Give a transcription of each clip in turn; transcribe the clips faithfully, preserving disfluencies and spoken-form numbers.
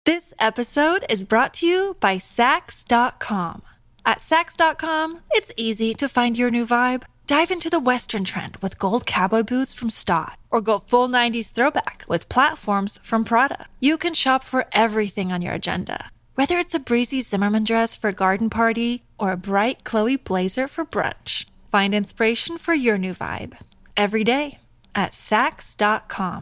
This episode is brought to you by Sax dot com. At Sax dot com, it's easy to find your new vibe. Dive into the Western trend with gold cowboy boots from Stott, or go full nineties throwback with platforms from Prada. You can shop for everything on your agenda, whether it's a breezy Zimmermann dress for a garden party or a bright Chloe blazer for brunch. Find inspiration for your new vibe every day at Sax dot com.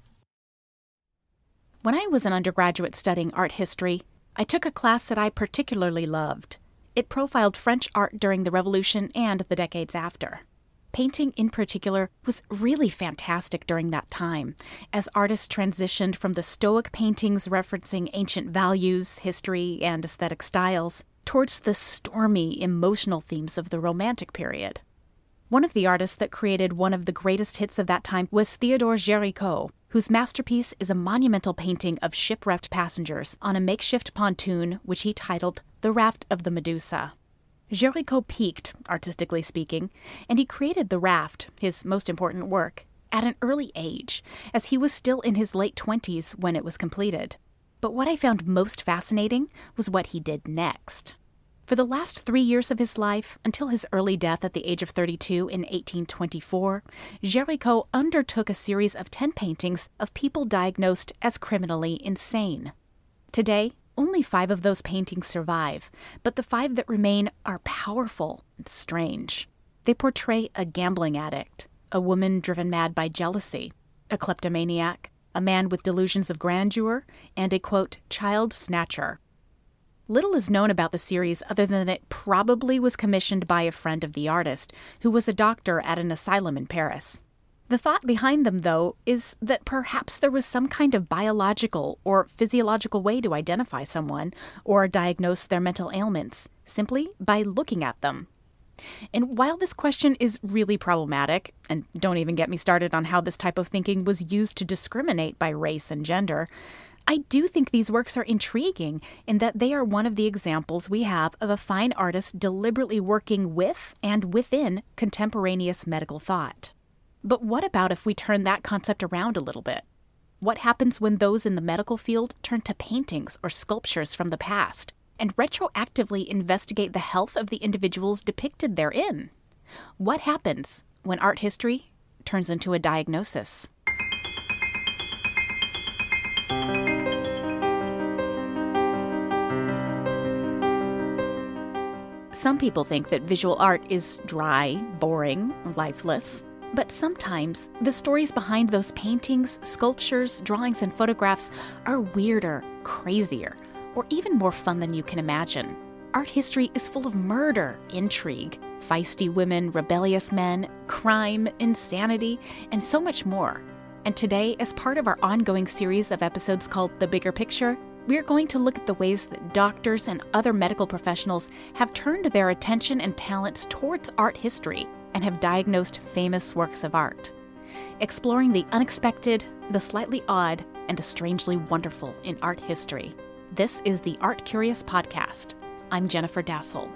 When I was an undergraduate studying art history, I took a class that I particularly loved. It profiled French art during the Revolution and the decades after. Painting, in particular, was really fantastic during that time, as artists transitioned from the Stoic paintings referencing ancient values, history, and aesthetic styles, towards the stormy, emotional themes of the Romantic period. One of the artists that created one of the greatest hits of that time was Theodore Géricault, whose masterpiece is a monumental painting of shipwrecked passengers on a makeshift pontoon which he titled The Raft of the Medusa. Géricault peaked, artistically speaking, and he created the raft, his most important work, at an early age, as he was still in his late twenties when it was completed. But what I found most fascinating was what he did next. For the last three years of his life, until his early death at the age of thirty-two in eighteen twenty-four, Géricault undertook a series of ten paintings of people diagnosed as criminally insane. Today, only five of those paintings survive, but the five that remain are powerful and strange. They portray a gambling addict, a woman driven mad by jealousy, a kleptomaniac, a man with delusions of grandeur, and a, quote, child snatcher. Little is known about the series other than it probably was commissioned by a friend of the artist, who was a doctor at an asylum in Paris. The thought behind them, though, is that perhaps there was some kind of biological or physiological way to identify someone or diagnose their mental ailments, simply by looking at them. And while this question is really problematic, and don't even get me started on how this type of thinking was used to discriminate by race and gender, I do think these works are intriguing in that they are one of the examples we have of a fine artist deliberately working with and within contemporaneous medical thought. But what about if we turn that concept around a little bit? What happens when those in the medical field turn to paintings or sculptures from the past and retroactively investigate the health of the individuals depicted therein? What happens when art history turns into a diagnosis? Some people think that visual art is dry, boring, lifeless. But sometimes the stories behind those paintings, sculptures, drawings, and photographs are weirder, crazier, or even more fun than you can imagine. Art history is full of murder, intrigue, feisty women, rebellious men, crime, insanity, and so much more. And today, as part of our ongoing series of episodes called The Bigger Picture, we are going to look at the ways that doctors and other medical professionals have turned their attention and talents towards art history and have diagnosed famous works of art, exploring the unexpected, the slightly odd, and the strangely wonderful in art history. This is the Art Curious Podcast. I'm Jennifer Dassel.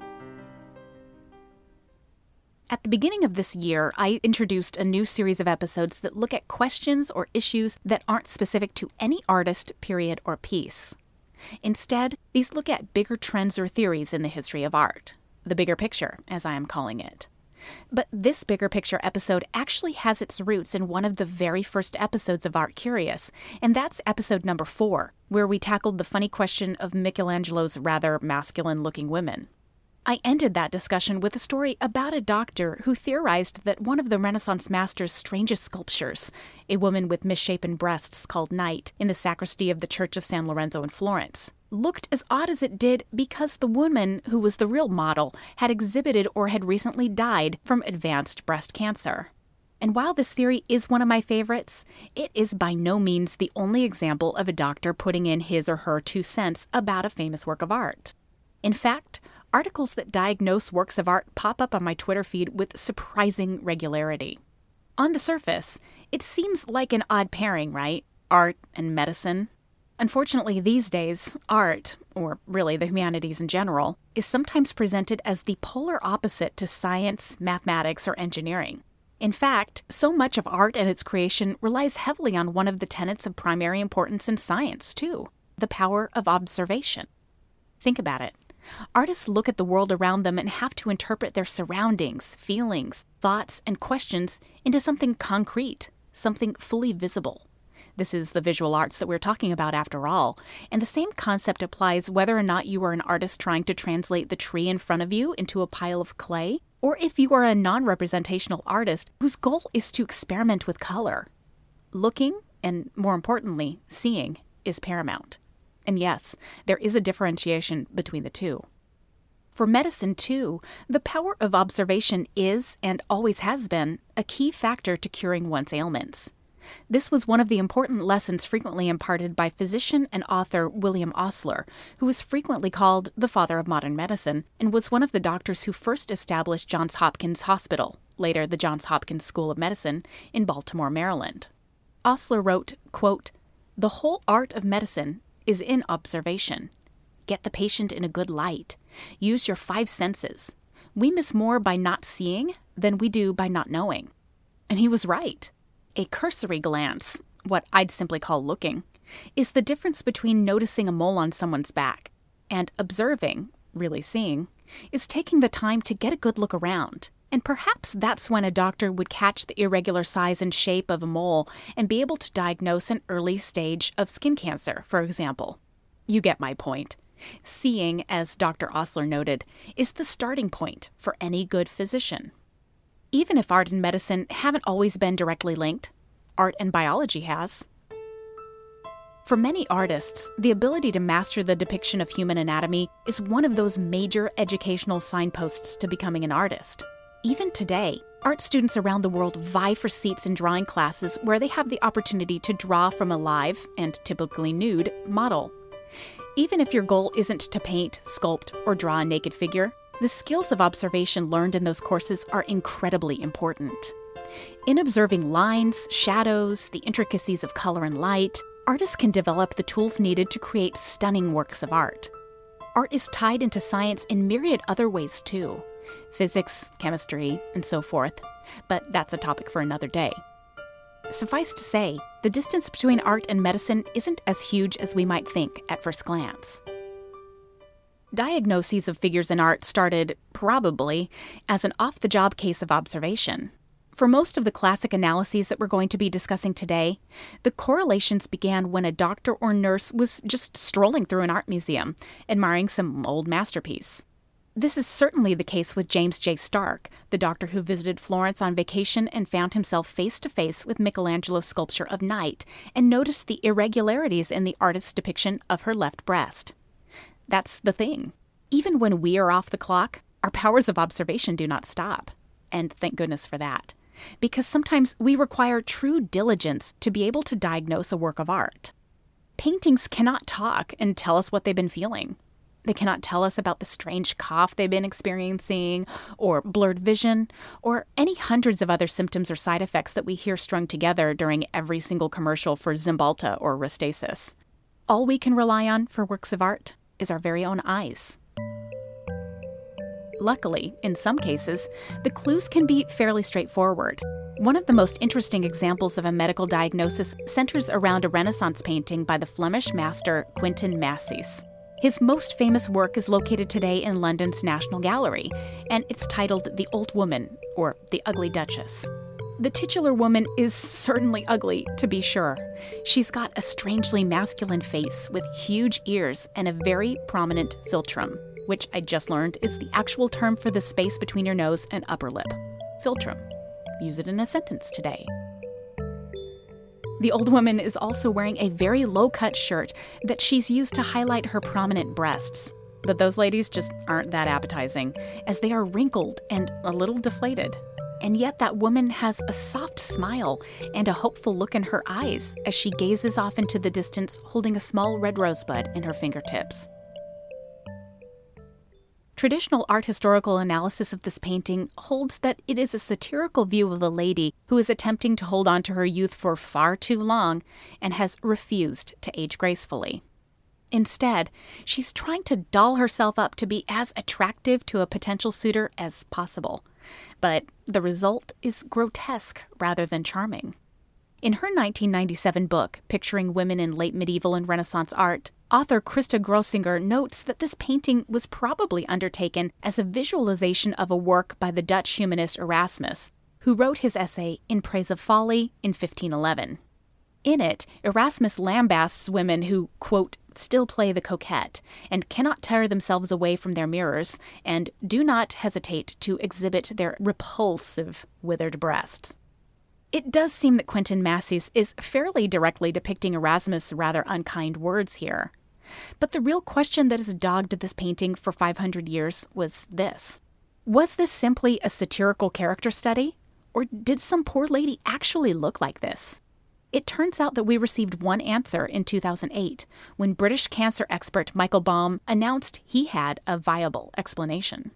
At the beginning of this year, I introduced a new series of episodes that look at questions or issues that aren't specific to any artist, period, or piece. Instead, these look at bigger trends or theories in the history of art. The bigger picture, as I am calling it. But this bigger picture episode actually has its roots in one of the very first episodes of Art Curious, and that's episode number four, where we tackled the funny question of Michelangelo's rather masculine-looking women. I ended that discussion with a story about a doctor who theorized that one of the Renaissance master's strangest sculptures, a woman with misshapen breasts called Night in the sacristy of the Church of San Lorenzo in Florence, looked as odd as it did because the woman who was the real model had exhibited or had recently died from advanced breast cancer. And while this theory is one of my favorites, it is by no means the only example of a doctor putting in his or her two cents about a famous work of art. In fact, articles that diagnose works of art pop up on my Twitter feed with surprising regularity. On the surface, it seems like an odd pairing, right? Art and medicine. Unfortunately, these days, art, or really the humanities in general, is sometimes presented as the polar opposite to science, mathematics, or engineering. In fact, so much of art and its creation relies heavily on one of the tenets of primary importance in science, too: the power of observation. Think about it. Artists look at the world around them and have to interpret their surroundings, feelings, thoughts, and questions into something concrete, something fully visible. This is the visual arts that we're talking about after all, and the same concept applies whether or not you are an artist trying to translate the tree in front of you into a pile of clay, or if you are a non-representational artist whose goal is to experiment with color. Looking, and more importantly, seeing, is paramount. And yes, there is a differentiation between the two. For medicine, too, the power of observation is, and always has been, a key factor to curing one's ailments. This was one of the important lessons frequently imparted by physician and author William Osler, who is frequently called the father of modern medicine, and was one of the doctors who first established Johns Hopkins Hospital, later the Johns Hopkins School of Medicine, in Baltimore, Maryland. Osler wrote, quote, "The whole art of medicine is in observation. Get the patient in a good light. Use your five senses. We miss more by not seeing than we do by not knowing." And he was right. A cursory glance, what I'd simply call looking, is the difference between noticing a mole on someone's back, and observing, really seeing, is taking the time to get a good look around. And perhaps that's when a doctor would catch the irregular size and shape of a mole and be able to diagnose an early stage of skin cancer, for example. You get my point. Seeing, as Doctor Osler noted, is the starting point for any good physician. Even if art and medicine haven't always been directly linked, art and biology has. For many artists, the ability to master the depiction of human anatomy is one of those major educational signposts to becoming an artist. Even today, art students around the world vie for seats in drawing classes where they have the opportunity to draw from a live, and typically nude, model. Even if your goal isn't to paint, sculpt, or draw a naked figure, the skills of observation learned in those courses are incredibly important. In observing lines, shadows, the intricacies of color and light, artists can develop the tools needed to create stunning works of art. Art is tied into science in myriad other ways too. Physics, chemistry, and so forth. But that's a topic for another day. Suffice to say, the distance between art and medicine isn't as huge as we might think at first glance. Diagnoses of figures in art started, probably, as an off-the-job case of observation. For most of the classic analyses that we're going to be discussing today, the correlations began when a doctor or nurse was just strolling through an art museum, admiring some old masterpiece. This is certainly the case with James J. Stark, the doctor who visited Florence on vacation and found himself face-to-face with Michelangelo's sculpture of Night and noticed the irregularities in the artist's depiction of her left breast. That's the thing. Even when we are off the clock, our powers of observation do not stop. And thank goodness for that. Because sometimes we require true diligence to be able to diagnose a work of art. Paintings cannot talk and tell us what they've been feeling. They cannot tell us about the strange cough they've been experiencing, or blurred vision, or any hundreds of other symptoms or side effects that we hear strung together during every single commercial for Zymbalta or Restasis. All we can rely on for works of art is our very own eyes. Luckily, in some cases, the clues can be fairly straightforward. One of the most interesting examples of a medical diagnosis centers around a Renaissance painting by the Flemish master Quentin Massys. His most famous work is located today in London's National Gallery, and it's titled The Old Woman, or The Ugly Duchess. The titular woman is certainly ugly, to be sure. She's got a strangely masculine face with huge ears and a very prominent philtrum, which I just learned is the actual term for the space between your nose and upper lip. Philtrum. Use it in a sentence today. The old woman is also wearing a very low-cut shirt that she's used to highlight her prominent breasts. But those ladies just aren't that appetizing, as they are wrinkled and a little deflated. And yet that woman has a soft smile and a hopeful look in her eyes as she gazes off into the distance holding a small red rosebud in her fingertips. Traditional art historical analysis of this painting holds that it is a satirical view of a lady who is attempting to hold on to her youth for far too long and has refused to age gracefully. Instead, she's trying to doll herself up to be as attractive to a potential suitor as possible. But the result is grotesque rather than charming. In her nineteen ninety-seven book, Picturing Women in Late Medieval and Renaissance Art, author Christa Grossinger notes that this painting was probably undertaken as a visualization of a work by the Dutch humanist Erasmus, who wrote his essay In Praise of Folly in fifteen eleven. In it, Erasmus lambasts women who, quote, still play the coquette, and cannot tear themselves away from their mirrors, and do not hesitate to exhibit their repulsive withered breasts. It does seem that Quentin Massys is fairly directly depicting Erasmus' rather unkind words here. But the real question that has dogged this painting for five hundred years was this. Was this simply a satirical character study? Or did some poor lady actually look like this? It turns out that we received one answer in two thousand eight, when British cancer expert Michael Baum announced he had a viable explanation.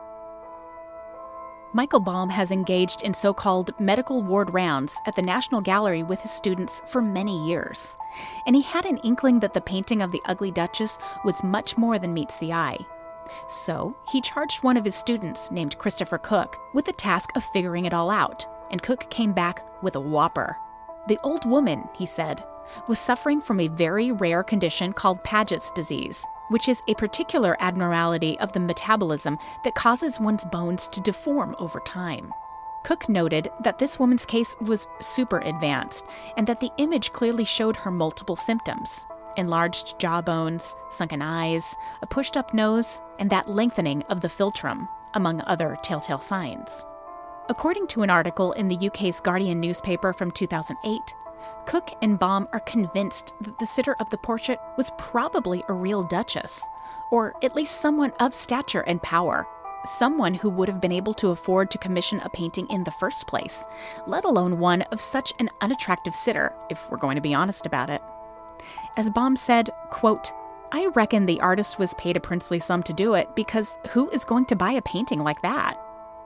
Michael Baum has engaged in so-called medical ward rounds at the National Gallery with his students for many years, and he had an inkling that the painting of the Ugly Duchess was much more than meets the eye. So he charged one of his students, named Christopher Cook, with the task of figuring it all out, and Cook came back with a whopper. The old woman, he said, was suffering from a very rare condition called Paget's disease, which is a particular abnormality of the metabolism that causes one's bones to deform over time. Cook noted that this woman's case was super advanced, and that the image clearly showed her multiple symptoms: enlarged jawbones, sunken eyes, a pushed-up nose, and that lengthening of the philtrum, among other telltale signs. According to an article in the U K's Guardian newspaper from two thousand eight, Cook and Baum are convinced that the sitter of the portrait was probably a real duchess, or at least someone of stature and power, someone who would have been able to afford to commission a painting in the first place, let alone one of such an unattractive sitter, if we're going to be honest about it. As Baum said, quote, "I reckon the artist was paid a princely sum to do it, because who is going to buy a painting like that?"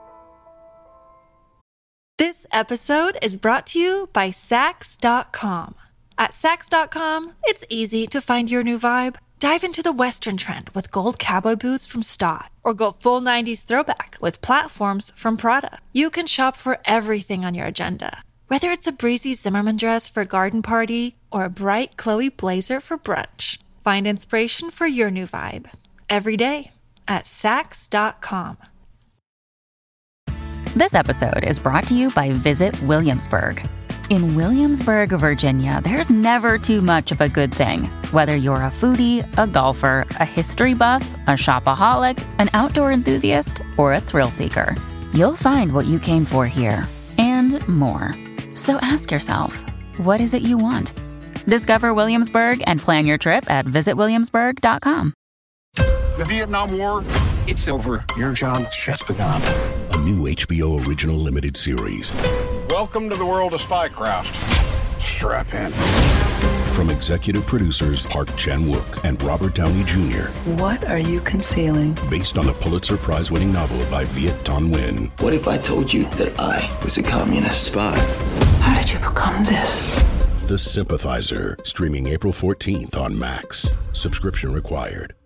This episode is brought to you by Saks dot com. At Saks dot com, it's easy to find your new vibe. Dive into the Western trend with gold cowboy boots from Stott, or go full nineties throwback with platforms from Prada. You can shop for everything on your agenda, whether it's a breezy Zimmermann dress for a garden party or a bright Chloe blazer for brunch. Find inspiration for your new vibe every day at Saks dot com. This episode is brought to you by Visit Williamsburg. In Williamsburg, Virginia, there's never too much of a good thing. Whether you're a foodie, a golfer, a history buff, a shopaholic, an outdoor enthusiast, or a thrill seeker, you'll find what you came for here and more. So ask yourself, what is it you want? Discover Williamsburg and plan your trip at visit williamsburg dot com. The Vietnam War, it's over. Your job's just begun. A new H B O original limited series. Welcome to the world of Spycraft. Strap in. From executive producers Park Chan-wook and Robert Downey Junior What are you concealing? Based on the Pulitzer Prize-winning novel by Viet Thanh Nguyen. What if I told you that I was a communist spy? How did you become this? The Sympathizer, streaming April fourteenth on Max. Subscription required.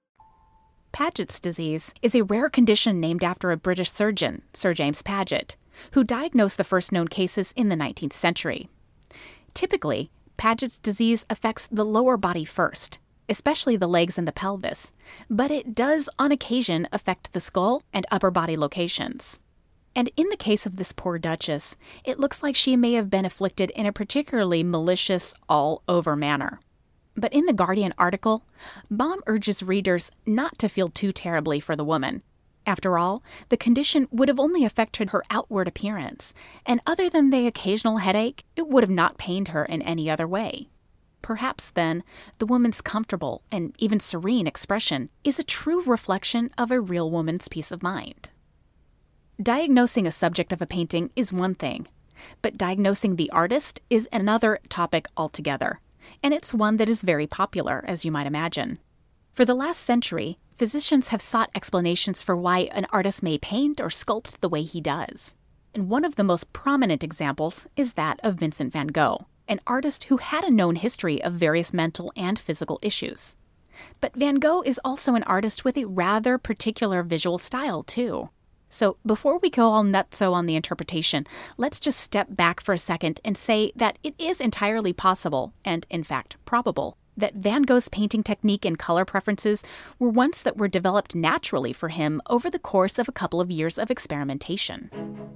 Paget's disease is a rare condition named after a British surgeon, Sir James Paget, who diagnosed the first known cases in the nineteenth century. Typically, Paget's disease affects the lower body first, especially the legs and the pelvis, but it does on occasion affect the skull and upper body locations. And in the case of this poor duchess, it looks like she may have been afflicted in a particularly malicious, all-over manner. But in the Guardian article, Baum urges readers not to feel too terribly for the woman. After all, the condition would have only affected her outward appearance, and other than the occasional headache, it would have not pained her in any other way. Perhaps, then, the woman's comfortable and even serene expression is a true reflection of a real woman's peace of mind. Diagnosing a subject of a painting is one thing, but diagnosing the artist is another topic altogether. And it's one that is very popular, as you might imagine. For the last century, physicians have sought explanations for why an artist may paint or sculpt the way he does. And one of the most prominent examples is that of Vincent van Gogh, an artist who had a known history of various mental and physical issues. But Van Gogh is also an artist with a rather particular visual style, too. So before we go all nutso on the interpretation, let's just step back for a second and say that it is entirely possible, and in fact probable, that Van Gogh's painting technique and color preferences were ones that were developed naturally for him over the course of a couple of years of experimentation.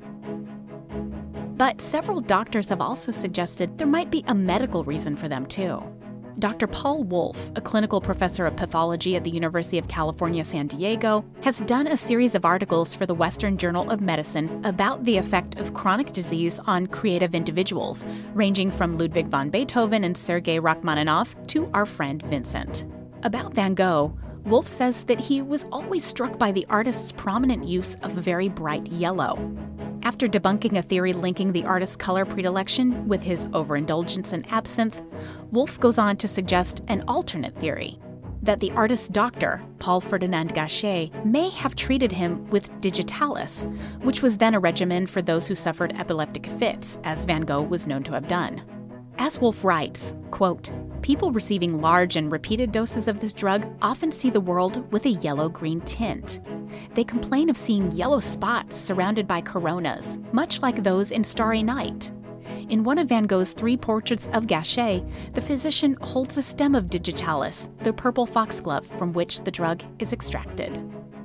But several doctors have also suggested there might be a medical reason for them too. Doctor Paul Wolfe, a clinical professor of pathology at the University of California, San Diego, has done a series of articles for the Western Journal of Medicine about the effect of chronic disease on creative individuals, ranging from Ludwig van Beethoven and Sergei Rachmaninoff to our friend Vincent. About Van Gogh, Wolfe says that he was always struck by the artist's prominent use of very bright yellow. After debunking a theory linking the artist's color predilection with his overindulgence in absinthe, Wolfe goes on to suggest an alternate theory, that the artist's doctor, Paul Ferdinand Gachet, may have treated him with digitalis, which was then a regimen for those who suffered epileptic fits, as Van Gogh was known to have done. As Wolfe writes, quote, "People receiving large and repeated doses of this drug often see the world with a yellow-green tint. They complain of seeing yellow spots surrounded by coronas, much like those in Starry Night. In one of Van Gogh's three portraits of Gachet, the physician holds a stem of digitalis, the purple foxglove from which the drug is extracted."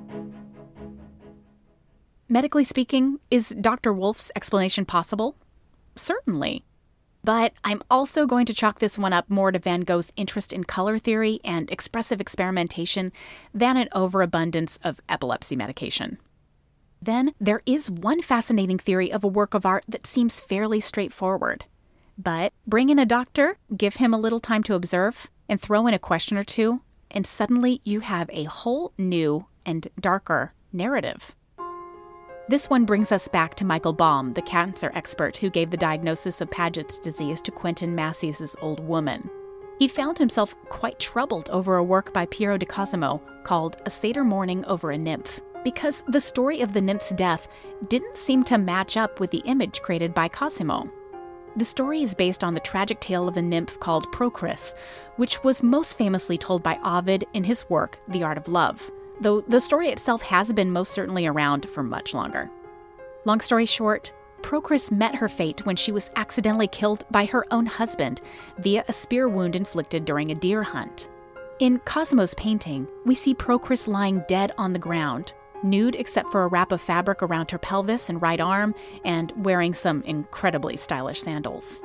Medically speaking, is Doctor Wolfe's explanation possible? Certainly. But I'm also going to chalk this one up more to Van Gogh's interest in color theory and expressive experimentation than an overabundance of epilepsy medication. Then there is one fascinating theory of a work of art that seems fairly straightforward. But bring in a doctor, give him a little time to observe, and throw in a question or two, and suddenly you have a whole new and darker narrative. This one brings us back to Michael Baum, the cancer expert who gave the diagnosis of Paget's disease to Quentin Massey's old woman. He found himself quite troubled over a work by Piero di Cosimo called A Satyr Mourning Over a Nymph, because the story of the nymph's death didn't seem to match up with the image created by Cosimo. The story is based on the tragic tale of a nymph called Procris, which was most famously told by Ovid in his work The Art of Love, though the story itself has been most certainly around for much longer. Long story short, Procris met her fate when she was accidentally killed by her own husband via a spear wound inflicted during a deer hunt. In Cosimo's painting, we see Procris lying dead on the ground, nude except for a wrap of fabric around her pelvis and right arm, and wearing some incredibly stylish sandals.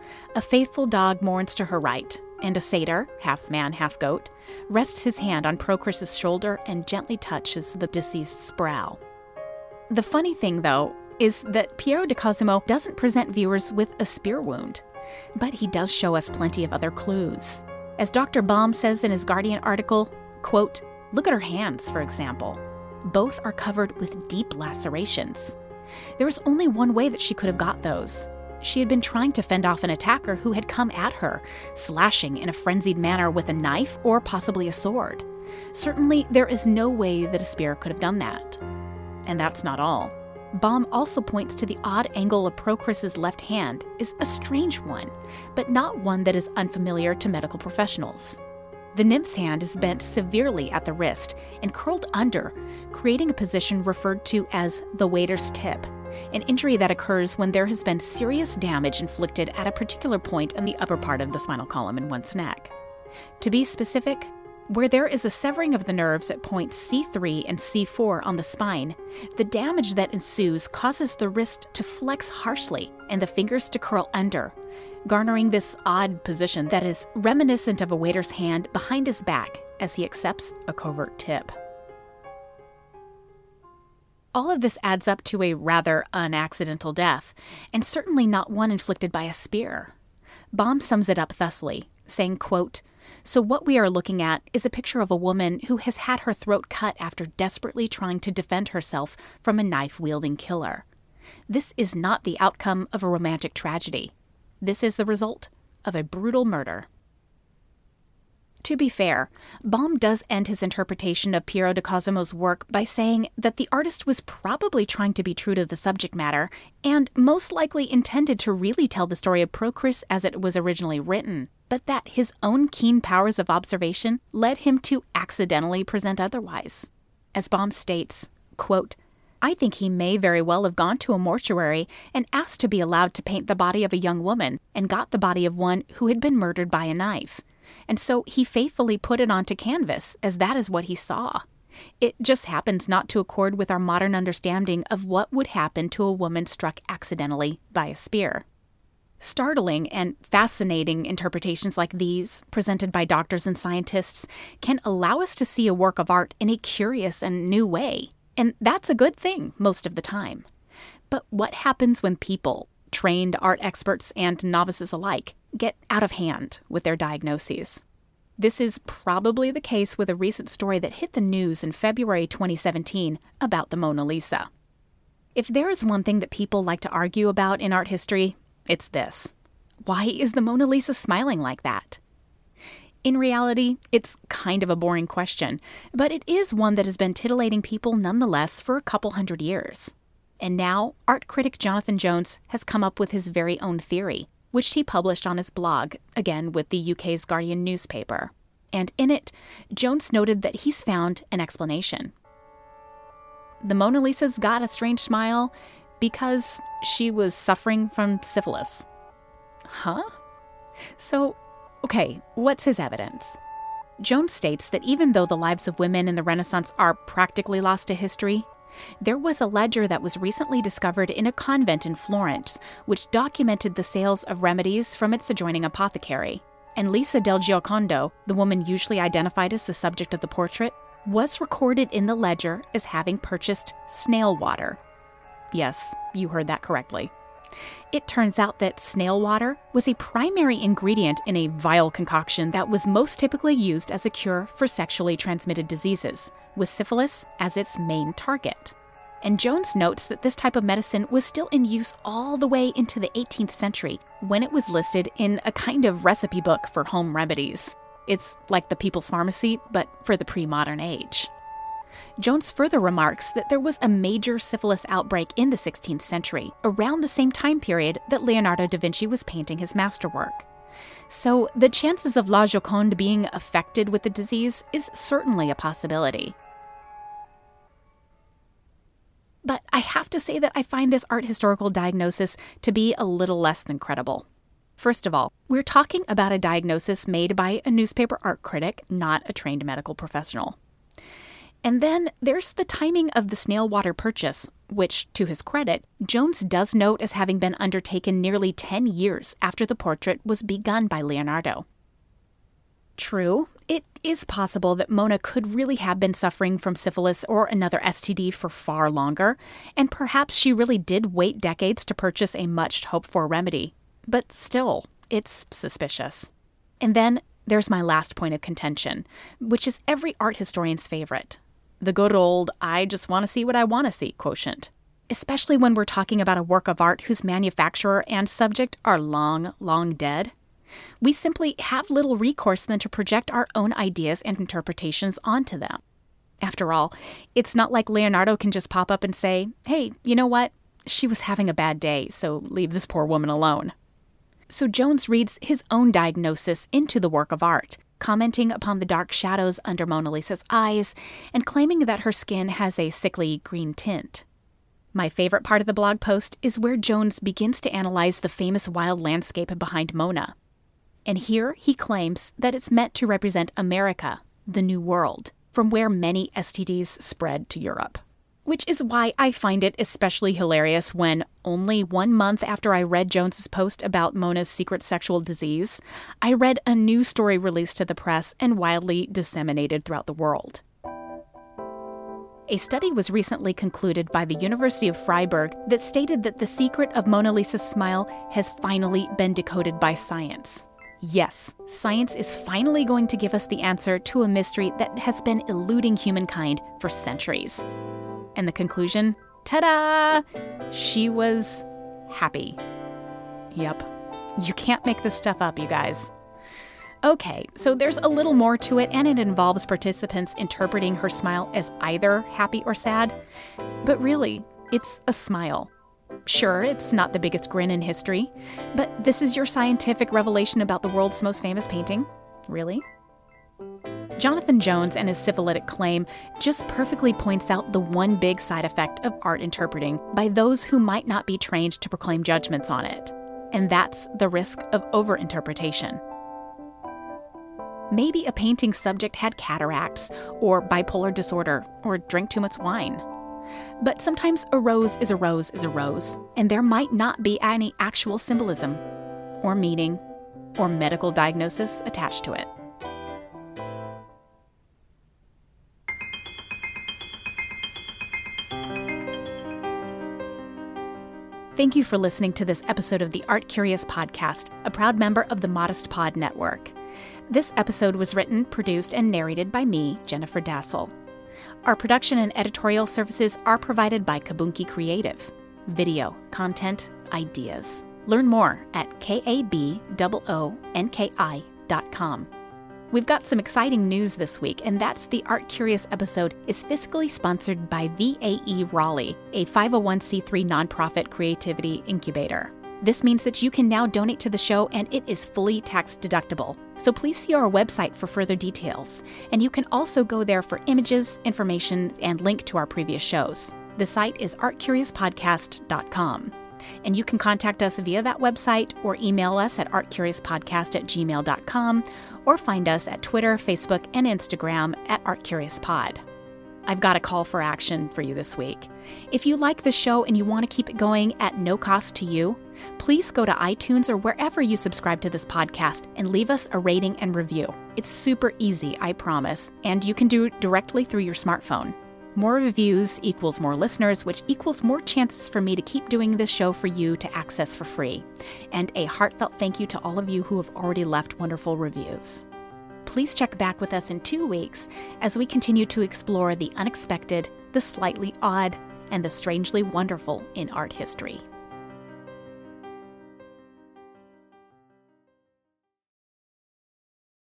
A faithful dog mourns to her right, and a satyr, half man, half goat, rests his hand on Procris's shoulder and gently touches the deceased's brow. The funny thing, though, is that Piero di Cosimo doesn't present viewers with a spear wound, but he does show us plenty of other clues. As Doctor Baum says in his Guardian article, quote, "Look at her hands, for example. Both are covered with deep lacerations. There was only one way that she could have got those. She had been trying to fend off an attacker who had come at her, slashing in a frenzied manner with a knife or possibly a sword. Certainly, there is no way that a spear could have done that." And that's not all. Baum also points to the odd angle of Procris's left hand is a strange one, but not one that is unfamiliar to medical professionals. The nymph's hand is bent severely at the wrist and curled under, creating a position referred to as the waiter's tip, an injury that occurs when there has been serious damage inflicted at a particular point in the upper part of the spinal column in one's neck. To be specific, where there is a severing of the nerves at points C three and C four on the spine, the damage that ensues causes the wrist to flex harshly and the fingers to curl under, garnering this odd position that is reminiscent of a waiter's hand behind his back as he accepts a covert tip. All of this adds up to a rather unaccidental death, and certainly not one inflicted by a spear. Baum sums it up thusly, saying, quote, "So what we are looking at is a picture of a woman who has had her throat cut after desperately trying to defend herself from a knife-wielding killer. This is not the outcome of a romantic tragedy. This is the result of a brutal murder." To be fair, Baum does end his interpretation of Piero di Cosimo's work by saying that the artist was probably trying to be true to the subject matter and most likely intended to really tell the story of Procris as it was originally written, but that his own keen powers of observation led him to accidentally present otherwise. As Baum states, quote, I think he may very well have gone to a mortuary and asked to be allowed to paint the body of a young woman and got the body of one who had been murdered by a knife. And so he faithfully put it onto canvas, as that is what he saw. It just happens not to accord with our modern understanding of what would happen to a woman struck accidentally by a spear. Startling and fascinating interpretations like these, presented by doctors and scientists, can allow us to see a work of art in a curious and new way. And that's a good thing most of the time. But what happens when people, trained art experts and novices alike, get out of hand with their diagnoses? This is probably the case with a recent story that hit the news in February twenty seventeen about the Mona Lisa. If there is one thing that people like to argue about in art history, it's this. Why is the Mona Lisa smiling like that? In reality, it's kind of a boring question, but it is one that has been titillating people nonetheless for a couple hundred years. And now, art critic Jonathan Jones has come up with his very own theory, which he published on his blog, again with the U K's Guardian newspaper. And in it, Jones noted that he's found an explanation. The Mona Lisa's got a strange smile because she was suffering from syphilis. Huh? So, okay, what's his evidence? Jones states that even though the lives of women in the Renaissance are practically lost to history, there was a ledger that was recently discovered in a convent in Florence, which documented the sales of remedies from its adjoining apothecary. And Lisa del Giocondo, the woman usually identified as the subject of the portrait, was recorded in the ledger as having purchased snail water. Yes, you heard that correctly. It turns out that snail water was a primary ingredient in a vile concoction that was most typically used as a cure for sexually transmitted diseases, with syphilis as its main target. And Jones notes that this type of medicine was still in use all the way into the eighteenth century, when it was listed in a kind of recipe book for home remedies. It's like the People's Pharmacy, but for the pre-modern age. Jones further remarks that there was a major syphilis outbreak in the sixteenth century, around the same time period that Leonardo da Vinci was painting his masterwork. So the chances of La Gioconde being affected with the disease is certainly a possibility. But I have to say that I find this art historical diagnosis to be a little less than credible. First of all, we're talking about a diagnosis made by a newspaper art critic, not a trained medical professional. And then there's the timing of the snail water purchase, which, to his credit, Jones does note as having been undertaken nearly ten years after the portrait was begun by Leonardo. True, it is possible that Mona could really have been suffering from syphilis or another S T D for far longer, and perhaps she really did wait decades to purchase a much-hoped-for remedy. But still, it's suspicious. And then there's my last point of contention, which is every art historian's favorite. The good old, I just want to see what I want to see quotient. Especially when we're talking about a work of art whose manufacturer and subject are long, long dead. We simply have little recourse than to project our own ideas and interpretations onto them. After all, it's not like Leonardo can just pop up and say, hey, you know what? She was having a bad day, so leave this poor woman alone. So Jones reads his own diagnosis into the work of art, commenting upon the dark shadows under Mona Lisa's eyes and claiming that her skin has a sickly green tint. My favorite part of the blog post is where Jones begins to analyze the famous wild landscape behind Mona. And here he claims that it's meant to represent America, the New World, from where many S T Ds spread to Europe. Which is why I find it especially hilarious when, only one month after I read Jones's post about Mona's secret sexual disease, I read a new story released to the press and widely disseminated throughout the world. A study was recently concluded by the University of Freiburg that stated that the secret of Mona Lisa's smile has finally been decoded by science. Yes, science is finally going to give us the answer to a mystery that has been eluding humankind for centuries. And the conclusion? Ta-da! She was happy. Yep. You can't make this stuff up, you guys. Okay, so there's a little more to it, and it involves participants interpreting her smile as either happy or sad. But really, it's a smile. Sure, it's not the biggest grin in history, but this is your scientific revelation about the world's most famous painting? Really? Jonathan Jones and his syphilitic claim just perfectly points out the one big side effect of art interpreting by those who might not be trained to proclaim judgments on it, and that's the risk of overinterpretation. Maybe a painting subject had cataracts, or bipolar disorder, or drank too much wine. But sometimes a rose is a rose is a rose, and there might not be any actual symbolism, or meaning, or medical diagnosis attached to it. Thank you for listening to this episode of the Art Curious Podcast, a proud member of the Modest Pod Network. This episode was written, produced, and narrated by me, Jennifer Dassel. Our production and editorial services are provided by Kabunki Creative. Video, content, ideas. Learn more at K A B O O N K I dot com. We've got some exciting news this week, and that's the Art Curious episode is fiscally sponsored by V A E Raleigh, a five oh one c three nonprofit creativity incubator. This means that you can now donate to the show, and it is fully tax deductible. So please see our website for further details. And you can also go there for images, information, and link to our previous shows. The site is art curious podcast dot com. And you can contact us via that website or email us at art curious podcast at gmail dot com or find us at Twitter, Facebook, and Instagram at art curious pod. I've got a call for action for you this week. If you like the show and you want to keep it going at no cost to you, please go to iTunes or wherever you subscribe to this podcast and leave us a rating and review. It's super easy, I promise, and you can do it directly through your smartphone. More reviews equals more listeners, which equals more chances for me to keep doing this show for you to access for free. And a heartfelt thank you to all of you who have already left wonderful reviews. Please check back with us in two weeks as we continue to explore the unexpected, the slightly odd, and the strangely wonderful in art history.